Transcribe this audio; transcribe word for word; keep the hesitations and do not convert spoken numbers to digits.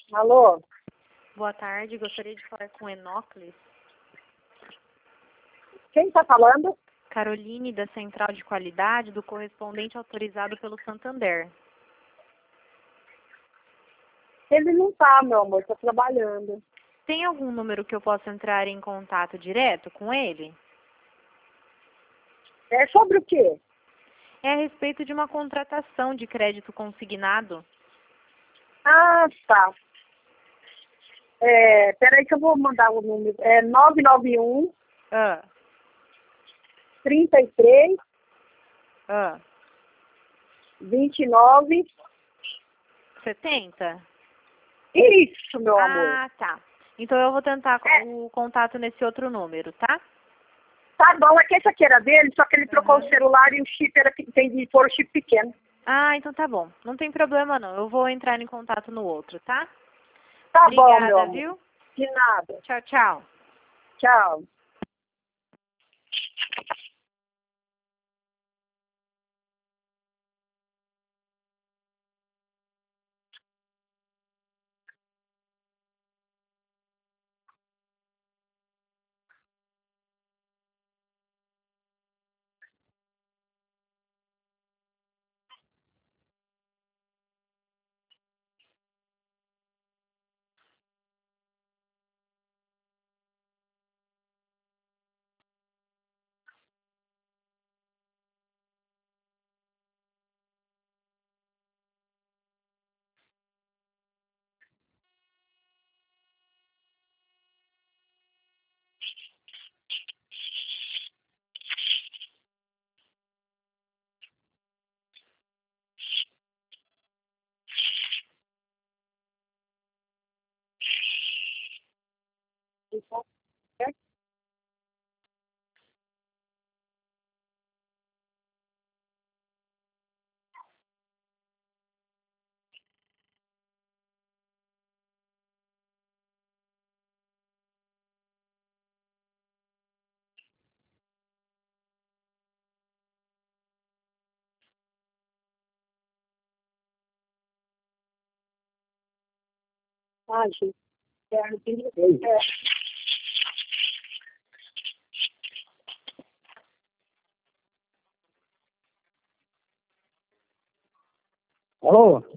Alô? Boa tarde, gostaria de falar com Enóclis. Quem está falando? Caroline, da Central de Qualidade, do correspondente autorizado pelo Santander. Ele não está, meu amor, está trabalhando. Tem algum número que eu possa entrar em contato direto com ele? É sobre o quê? É a respeito de uma contratação de crédito consignado. Ah, tá. É, peraí que eu vou mandar o número. É nove nove um, Ah, trinta e três, ah, vinte e nove. setenta? Isso, meu amor. Ah, tá. Então eu vou tentar É. o contato nesse outro número, tá? Tá bom, é que esse aqui era dele, só que ele trocou Aham. o celular e o chip era que tem de pôr o chip pequeno. Ah, então tá bom. Não tem problema não. Eu vou entrar em contato no outro, tá? Tá bom, meu Obrigada, amor. viu? De nada. Tchau, tchau. Tchau. Ai, gente. É, é. Alô?